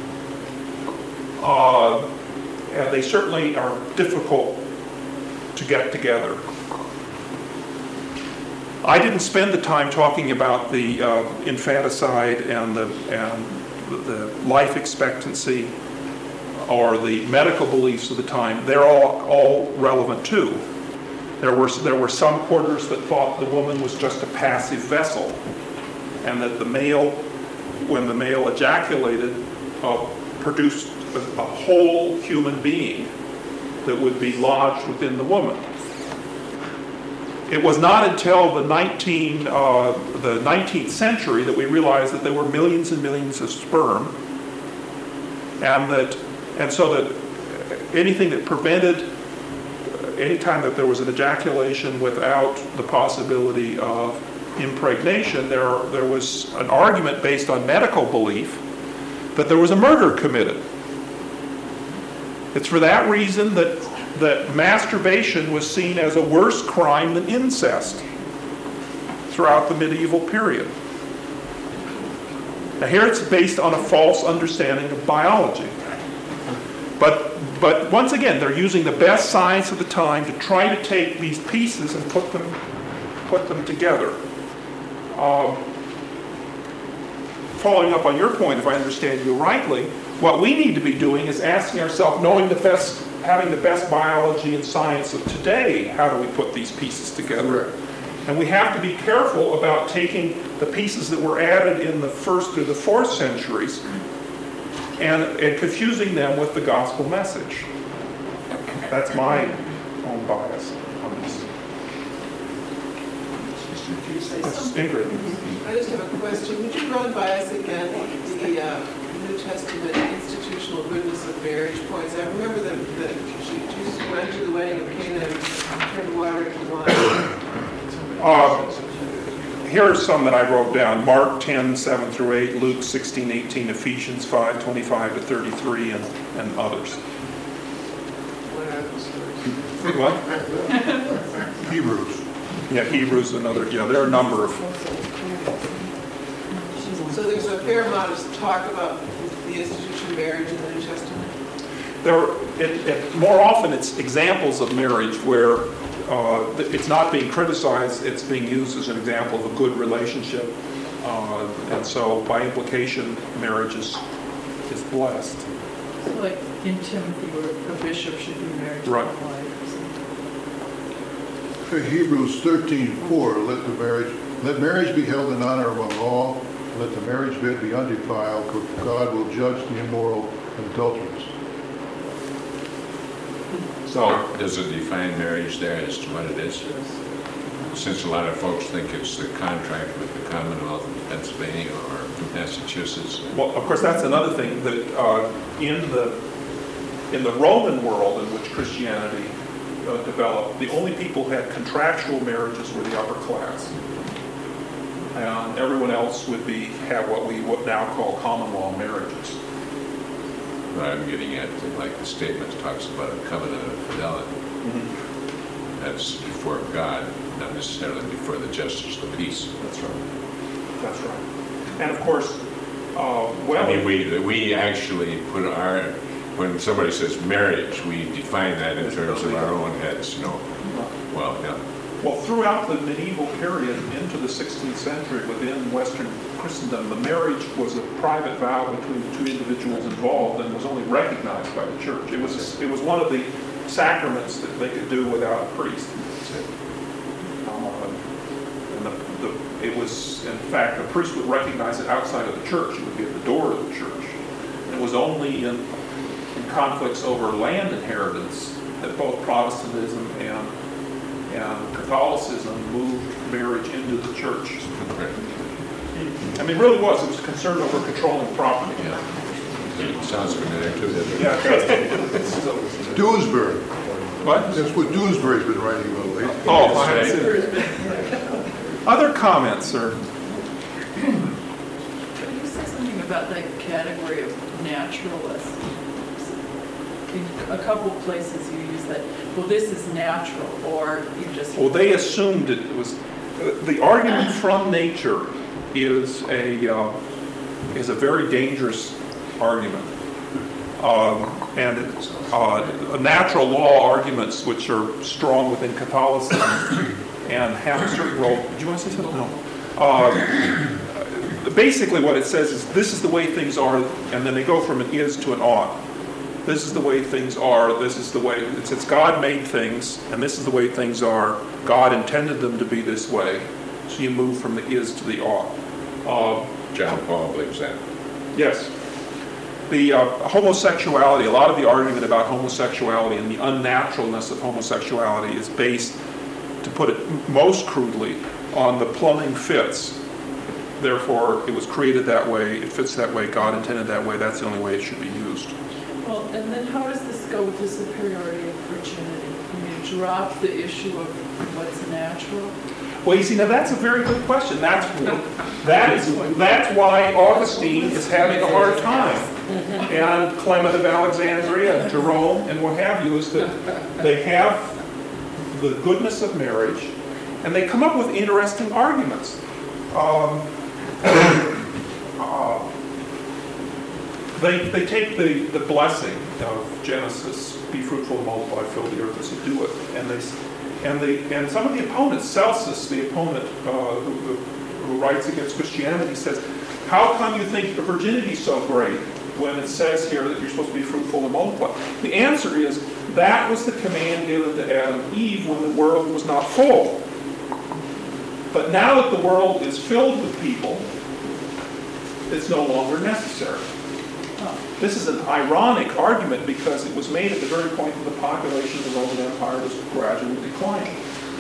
Uh, and they certainly are difficult to get together. I didn't spend the time talking about the uh, infanticide and the, and the life expectancy or the medical beliefs of the time. They're all, all relevant too. There were, there were some quarters that thought the woman was just a passive vessel, and that the male, when the male ejaculated, uh, produced a, a whole human being that would be lodged within the woman. It was not until the nineteen, uh, the nineteenth century that we realized that there were millions and millions of sperm, and that, and so that anything that prevented, any time that there was an ejaculation without the possibility of impregnation, there, there was an argument based on medical belief that there was a murder committed. It's for that reason that, that masturbation was seen as a worse crime than incest throughout the medieval period. Now here it's based on a false understanding of biology. But, but once again, they're using the best science of the time to try to take these pieces and put them, put them together. Um, following up on your point, if I understand you rightly, what we need to be doing is asking ourselves, knowing the best having the best biology and science of today, how do we put these pieces together? And we have to be careful about taking the pieces that were added in the first or the fourth centuries and, and confusing them with the gospel message. That's my own bias on this. Yes, Ingrid. I just have a question. Would you run by us again the uh, New Testament institutional goodness of marriage points? I remember that, that Jesus went to the wedding of Cana and turned water into wine. Uh, here are some that I wrote down. Mark ten, seven through eight, Luke sixteen, eighteen, Ephesians five, twenty-five to thirty-three, and, and others. What are those stories? What? Hebrews. Yeah, Hebrews, another, yeah, there are a number of, So there's a fair amount of talk about the institution of marriage in the New Testament. there, it, it, more often it's examples of marriage where uh, it's not being criticized, it's being used as an example of a good relationship. Uh, and so by implication, marriage is, is blessed. So like in Timothy, where a bishop should be married to a Right. wife. Hebrews thirteen four, let the marriage, let marriage be held in honor among all, let the marriage bed be undefiled, for God will judge the immoral and adulterous. So does it define marriage there as to what it is? Since a lot of folks think it's the contract with the Commonwealth of Pennsylvania or Massachusetts. Well, of course, that's another thing that uh, in the in the Roman world in which Christianity uh, developed, the only people who had contractual marriages were the upper class, and everyone else would be have what we would now call common law marriages. What I'm getting at, like the statement talks about a covenant of fidelity. Mm-hmm. That's before God, not necessarily before the justice of the peace. That's right. That's right. And of course, uh, well, I mean, we we actually put our, when somebody says marriage, we define that in terms of our own heads, you know. Well, yeah. Well, throughout the medieval period into the sixteenth century within Western Christendom, the marriage was a private vow between the two individuals involved and was only recognized by the church. It was it was one of the sacraments that they could do without a priest. Um, and the, the, it was, in fact, the priest would recognize it outside of the church. It would be at the door of the church. And it was only in, in conflicts over land inheritance that both Protestantism and and Catholicism moved marriage into the church. I mean, it really was. It was concerned over controlling property. Yeah. It sounds familiar too, doesn't it? Yeah, it does. Dewsbury. What? That's what Dewsbury's been writing about lately. Oh, I see. Other comments, or? Could you say something about the category of naturalists? In a couple of places you use that, well, this is natural, or you just... Well, they assumed it was, the argument from nature is a, uh, is a very dangerous argument. Um, and it's, uh, natural law arguments, which are strong within Catholicism and have a certain role. Do you want to say something? No. Uh, basically what it says is this is the way things are, and then they go from an is to an ought. This is the way things are, this is the way, it's, it's God made things, and this is the way things are. God intended them to be this way. So you move from the is to the ought. Uh, John Paul believes that. yes. The uh, homosexuality, a lot of the argument about homosexuality and the unnaturalness of homosexuality is based, to put it most crudely, on the plumbing fits. Therefore, it was created that way, it fits that way, God intended that way, that's the only way it should be used. Well, and then how does this go with the superiority of virginity? Can you drop the issue of what's natural? Well, you see, now that's a very good question. That's that is that's why Augustine is having a hard time, and Clement of Alexandria, and Jerome, and what have you, is that they have the goodness of marriage, and they come up with interesting arguments. Um, uh, They, they take the, the blessing of Genesis, be fruitful and multiply, fill the earth and subdue it, and they and they and some of the opponents, Celsus, the opponent uh, who, who, who writes against Christianity, says, "How come you think the virginity is so great when it says here that you're supposed to be fruitful and multiply?" The answer is That was the command given to Adam and Eve when the world was not full. But now that the world is filled with people, it's no longer necessary. This is an ironic argument because it was made at the very point that the population of the Roman Empire was gradually declining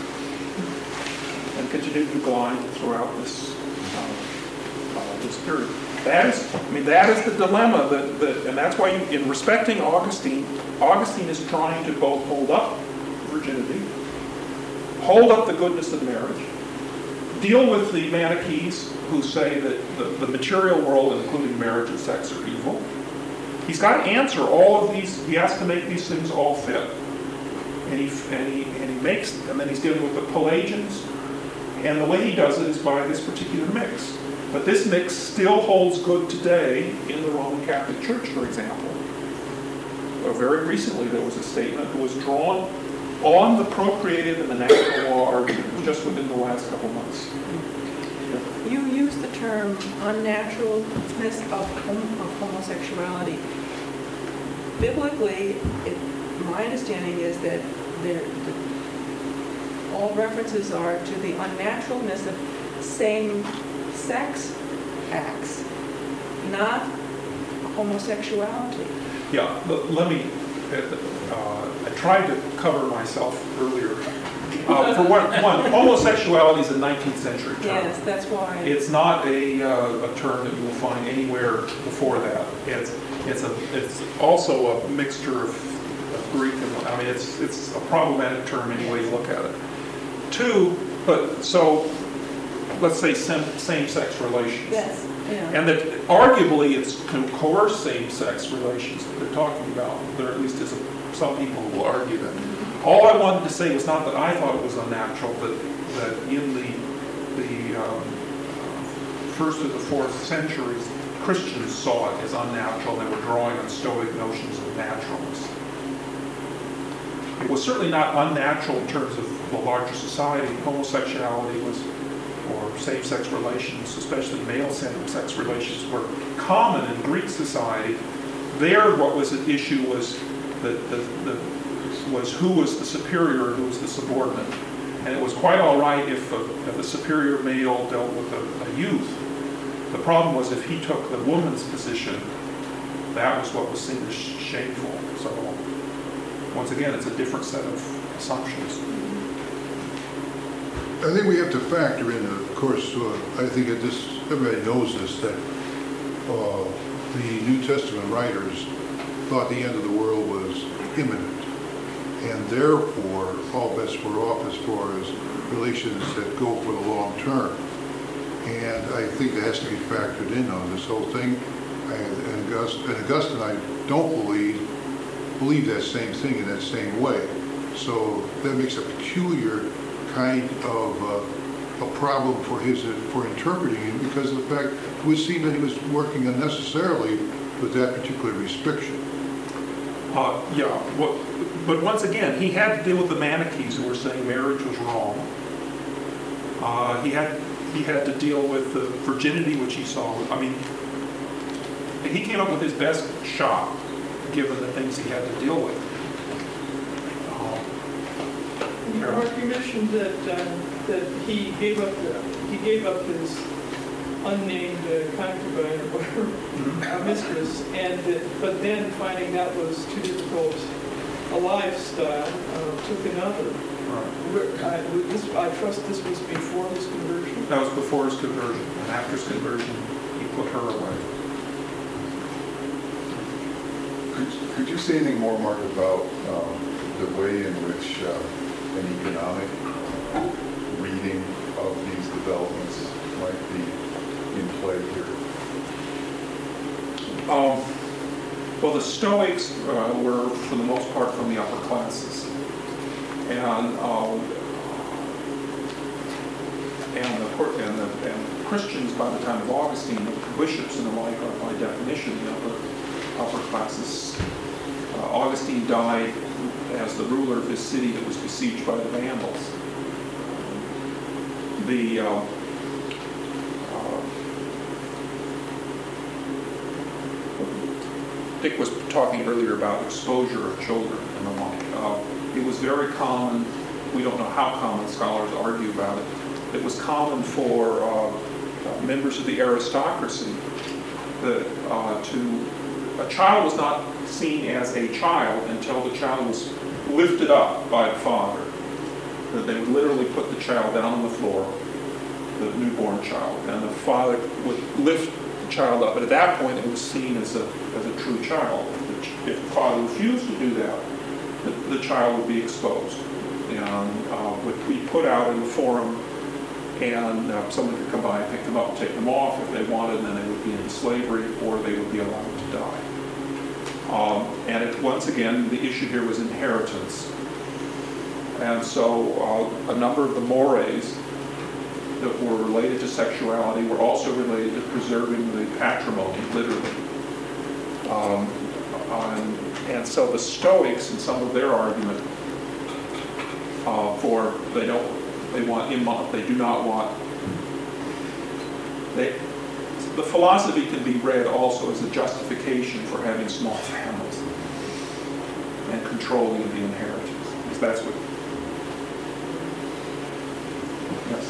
and continued to decline throughout this, uh, uh, this period. That is, I mean, that is the dilemma that, that and that's why you, in respecting Augustine, Augustine is trying to both hold up virginity, hold up the goodness of marriage, deal with the Manichees who say that the, the material world, including marriage and sex, are evil. He's got to answer all of these. He has to make these things all fit, and he and he and he makes. And then he's dealing with the Pelagians, and the way he does it is by this particular mix. But this mix still holds good today in the Roman Catholic Church, for example. Well, very recently there was a statement that was drawn on the procreative and the natural law argument just within the last couple months. You use the term unnaturalness of, hom- of homosexuality. Biblically, it, my understanding is that there, the, all references are to the unnaturalness of same-sex acts, not homosexuality. Yeah, but let me. Uh, I tried to cover myself earlier. Uh, for one, one, homosexuality is a nineteenth century term. Yes, that's why. It's not a, uh, a term that you will find anywhere before that. It's it's a it's also a mixture of, of Greek and I mean it's it's a problematic term any way you look at it. Two, but so let's say same, same-sex relations. Yes. Yeah. And that arguably it's to coerce same-sex relations that they're talking about. There at least is a, some people who will argue that. All I wanted to say was not that I thought it was unnatural, but that in the the um, first or the fourth centuries, Christians saw it as unnatural. They were drawing on Stoic notions of naturalness. It was certainly not unnatural in terms of the larger society. Homosexuality was, or same-sex relations, especially male same-sex relations, were common in Greek society. There, what was at issue was the, the, the was who was the superior and who was the subordinate. And it was quite all right if, a, if the superior male dealt with a, a youth. The problem was if he took the woman's position, that was what was seen as shameful. So, once again, it's a different set of assumptions. I think we have to factor in, of course, uh, I think that this, everybody knows this, that uh, the New Testament writers thought the end of the world was imminent. And therefore, all bets were off as far as relations that go for the long term. And I think that has to be factored in on this whole thing. And, and, August, and Augustine, I don't believe, believe that same thing in that same way. So that makes a peculiar kind of uh, a problem for his for interpreting it because of the fact it would seem that he was working unnecessarily with that particular restriction. Uh, yeah, well, but once again, he had to deal with the Manichees who were saying marriage was wrong. Uh, he had he had to deal with the virginity which he saw. I mean, he came up with his best shot, given the things he had to deal with. Uh, You you mentioned that uh, that he gave up the, he gave up his unnamed uh, concubine or whatever, uh, mistress, and uh, but then finding that was too difficult a lifestyle, uh, took another. right. Where- I, this, I trust this was before his conversion. That was before his conversion, and after his conversion, he put her away. Could, could you say anything more, Mark, about um, the way in which uh, an economic reading of these developments might be in play here? Um, well, the Stoics uh, were, for the most part, from the upper classes, and um, and the and the and Christians by the time of Augustine, the bishops and the like, are by definition the upper upper classes. Uh, Augustine died as the ruler of this city that was besieged by the Vandals. The uh, uh, Dick was talking earlier about exposure of children and the like. Uh, it was very common, we don't know how common, scholars argue about it, it was common for uh, uh, members of the aristocracy that uh, to, a child was not seen as a child until the child was lifted up by the father. That they would literally put the child down on the floor, the newborn child, and the father would lift the child up. But at that point, it was seen as a, as a true child. If the father refused to do that, the, the child would be exposed and uh, would be put out in the forum, and uh, someone could come by and pick them up and take them off if they wanted, and then they would be in slavery or they would be allowed to die. Um, and it, once again, the issue here was inheritance. And so uh, a number of the mores that were related to sexuality were also related to preserving the patrimony, literally. Um, and, and so the Stoics, in some of their argument, uh, for they don't, they want immo, they do not want. They, the philosophy can be read also as a justification for having small families and controlling the inheritance. Because that's what. Yes.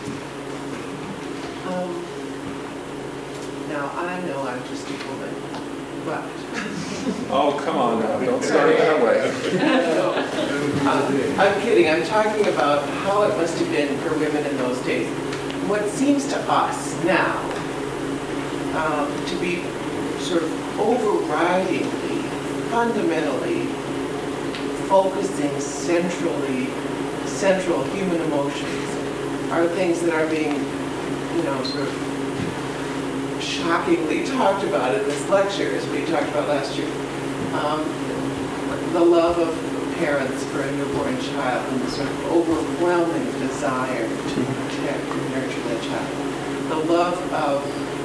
Um, now, I know I'm just a woman, but... Oh, come on now, don't start it that way. No, uh, I'm kidding. I'm talking about how it must have been for women in those days. What seems to us now um, to be sort of overridingly, fundamentally focusing centrally, central human emotions are things that are being, you know, sort of shockingly talked about in this lecture, as we talked about last year. Um, the love of parents for a newborn child and the sort of overwhelming desire to protect and nurture that child. The love of,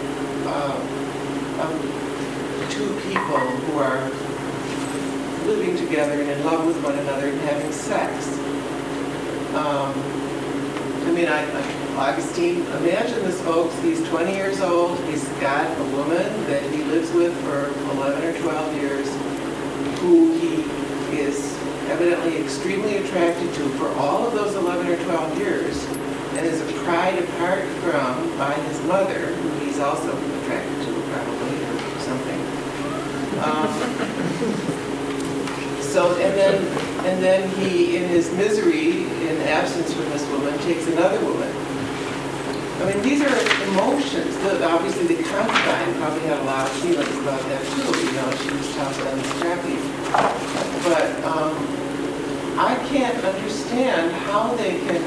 uh, of two people who are living together and in love with one another and having sex. Um, I mean, I, I, Augustine, imagine this, folks. He's twenty years old. He's got a woman that he lives with for eleven or twelve years, who he is evidently extremely attracted to for all of those eleven or twelve years, and is pried apart from by his mother, who he's also attracted to, probably, or something. Um, So, and then, and then he, in his misery, in absence from this woman, takes another woman. I mean, these are emotions. The, obviously, the concubine probably had a lot of feelings about that too. You know, she was tough and scrappy. But um, I can't understand how they can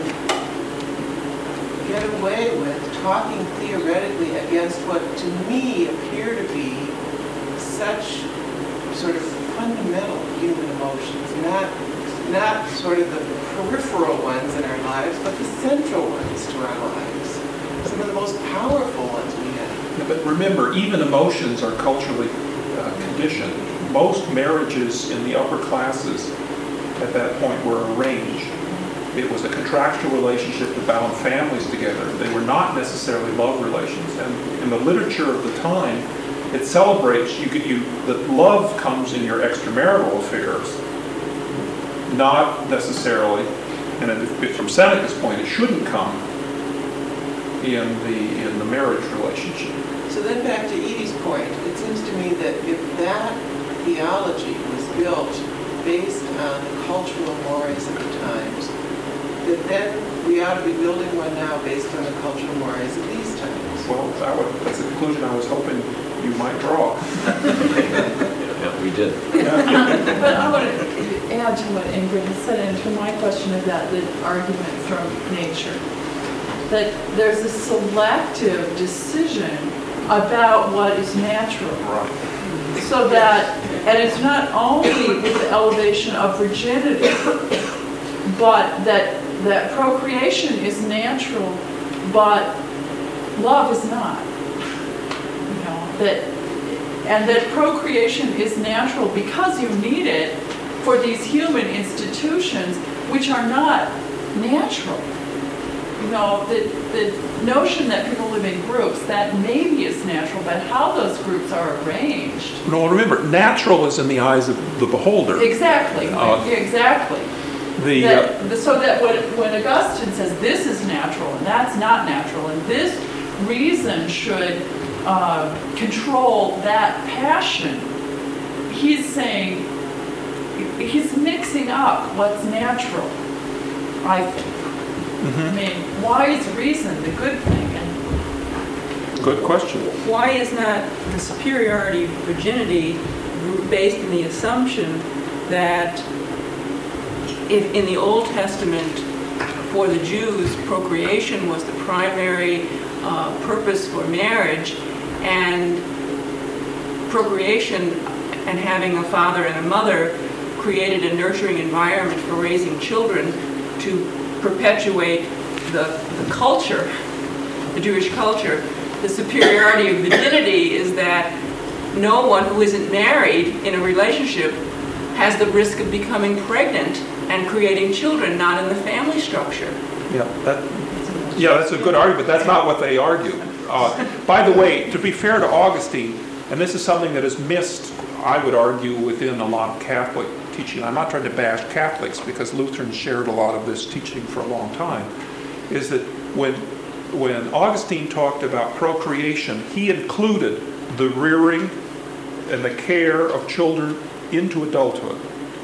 get away with talking theoretically against what, to me, appear to be such sort of fundamental human emotions, not not sort of the peripheral ones in our lives, but the central ones to our lives. Some of the most powerful ones we have. Yeah, but remember, even emotions are culturally uh, conditioned. Most marriages in the upper classes at that point were arranged. It was a contractual relationship that bound families together. They were not necessarily love relations. And in the literature of the time, it celebrates you get you that love comes in your extramarital affairs, not necessarily, and if, from Seneca's point, it shouldn't come in the in the marriage relationship. So then back to Edie's point, it seems to me that if that theology was built based on the cultural mores of the times, that then we ought to be building one now based on the cultural mores of these times. Well, that would, that's a conclusion I was hoping you might draw. Yeah, we did. But I want to add to what Ingrid has said, and to my question about the argument from nature, that there's a selective decision about what is natural. Right. So that, and it's not only with the elevation of virginity, but that, that procreation is natural, but love is not. You know, that, and that procreation is natural because you need it for these human institutions which are not natural. no, the, the notion that people live in groups, that maybe is natural, but how those groups are arranged. No, remember, natural is in the eyes of the beholder. Exactly, Uh, exactly. The, uh, That, the- so that when, when Augustine says this is natural and that's not natural, and this reason should uh, control that passion, he's saying, he's mixing up what's natural, I think. I mean, why is reason the good thing? And good question. Why is not the superiority of virginity based on the assumption that if in the Old Testament, for the Jews, procreation was the primary uh, purpose for marriage, and procreation and having a father and a mother created a nurturing environment for raising children to perpetuate the, the culture, the Jewish culture. The superiority of virginity is that no one who isn't married in a relationship has the risk of becoming pregnant and creating children, not in the family structure. Yeah, that, yeah, that's a good argument. That's not what they argue. Uh, by the way, to be fair to Augustine, and this is something that is missed, I would argue, within a lot of Catholic teaching. I'm not trying to bash Catholics because Lutherans shared a lot of this teaching for a long time, is that when, when Augustine talked about procreation, he included the rearing and the care of children into adulthood.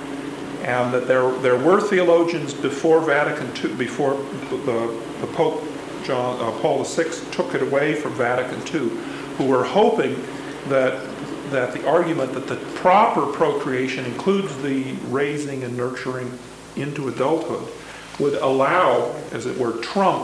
And that there, there were theologians before Vatican two, before the, the Pope John, uh, Paul the Sixth took it away from Vatican two, who were hoping that, that the argument that the proper procreation includes the raising and nurturing into adulthood would allow, as it were, trump,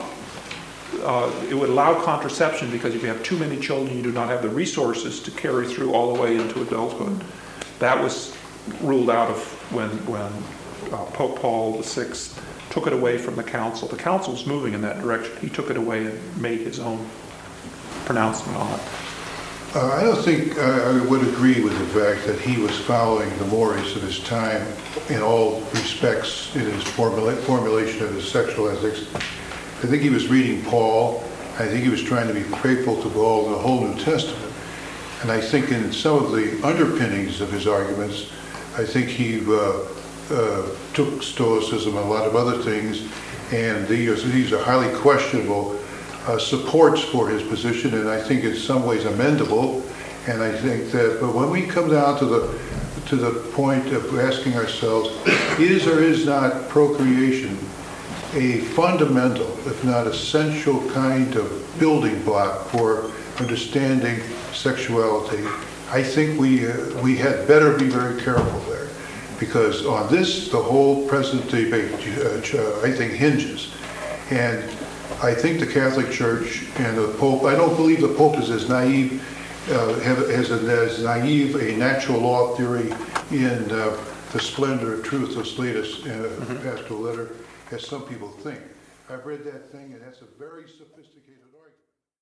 uh, it would allow contraception, because if you have too many children, you do not have the resources to carry through all the way into adulthood. That was ruled out of when, when uh, Pope Paul the Sixth took it away from the council. The council was moving in that direction. He took it away and made his own pronouncement on it. Uh, I don't think uh, I would agree with the fact that he was following the mores of his time in all respects in his formula- formulation of his sexual ethics. I think he was reading Paul. I think he was trying to be faithful to Paul, the whole New Testament. And I think in some of the underpinnings of his arguments, I think he uh, uh, took Stoicism and a lot of other things, and these, these are highly questionable uh, supports for his position, and I think in some ways amendable. And I think that, but when we come down to the to the point of asking ourselves, is or is not procreation a fundamental, if not essential, kind of building block for understanding sexuality, I think we uh, we had better be very careful there, because on this the whole present debate uh, I think hinges. And I think the Catholic Church and the Pope, I don't believe the Pope is as naive, uh, have, has a, as naive a natural law theory in uh, the splendor of truth, this latest uh, mm-hmm. pastoral letter, as some people think. I've read that thing, and that's a very sophisticated